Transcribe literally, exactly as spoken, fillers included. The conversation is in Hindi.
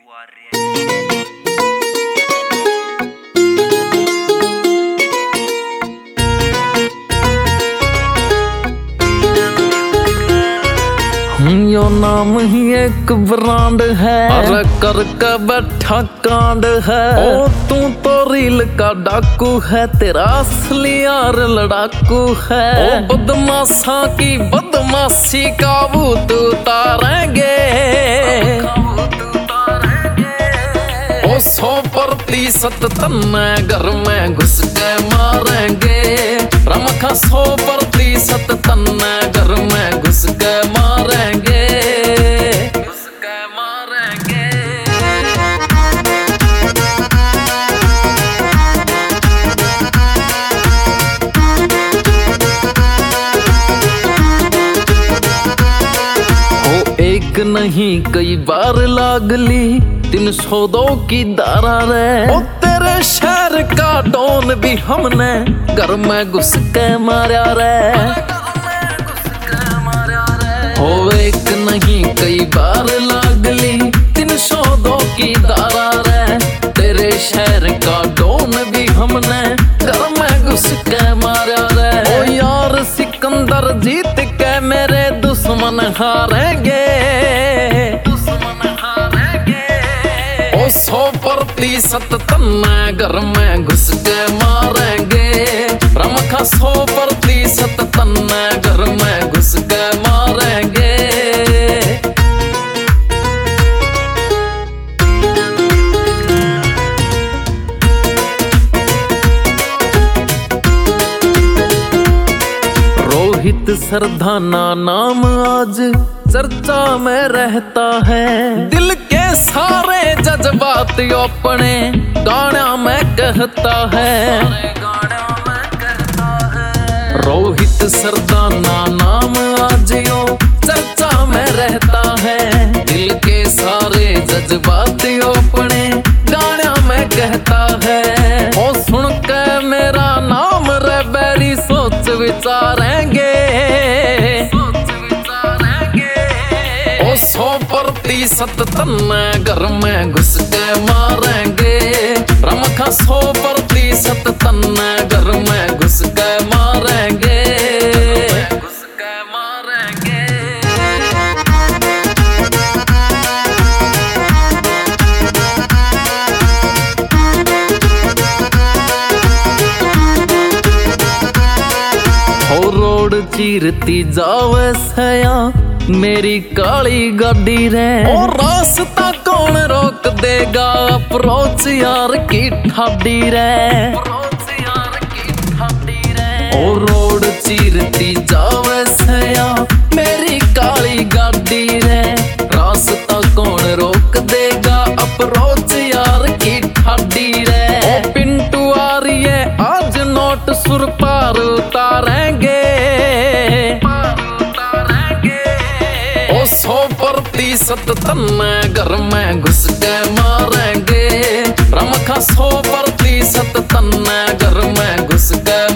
यो नाम ही एक ब्रांड है, अरे कर के बैठा कांड है। ओ तू तो रील का डाकू है, तेरा असली यार लड़ाकू है। ओ बदमाशा की बदमाशी काबू तू उतारेंगे, ओ सौ प्रतिशत तन्ने घर में घुस के मारेंगे। रमखा सौ प्रतिशत तन्ने घर में घुस के मारेंगे, घुस के मारेंगे। ओ एक नहीं कई बार लागली तीन सौ दो की दारा रे। ओ तेरे शहर का डॉन भी हमने घर में घुस के मारा रे। ओ एक नहीं कई बार लागली तीन सौ दो की दारा रे। तेरे शहर का डॉन भी हमने घर में घुस के मारा रे। ओ यार सिकंदर जीत के मेरे दुश्मन हारेंगे, सौ प्रतिशत तन्ने घर में घुस के मारेंगे। रमखा सौ प्रतिशत तन्ने घर में घुस के मारेंगे। रोहित सरदाना नाम आज चर्चा में रहता है। दिल के सारे जज्बात अपने गाना में कहता है। रोहित सरदाना नाम आज यो चर्चा में रहता है। दिल के सारे जज्बात अपने गाना में कहता है। ओ सुन के मेरा नाम रे बैरी सोच विचारेंगे, सौ प्रतिशत तन्ने घर में घुस के मारेंगे। रमखा सौ प्रतिशत तन्ने घर में घुस के मारेंगे, घुस के मारेंगे। हो रोड चीरती जावे सया मेरी काली गाड़ी रे। और रास्ता कौन रोक देगा अप्रोच यार की ठाडी रे। और रोड चीरती जावे सया मेरी काली गाड़ी रे। रास्ता कौन रोक देगा अप्रोच यार की ठाडी रे। ओ पिंटू आ रही है आज नोट सुर पार उतारेंगे, सौ प्रतिशत तन्ने घर में घुस के मारेंगे। रमखा सौ प्रतिशत तन्ने घर में घुस के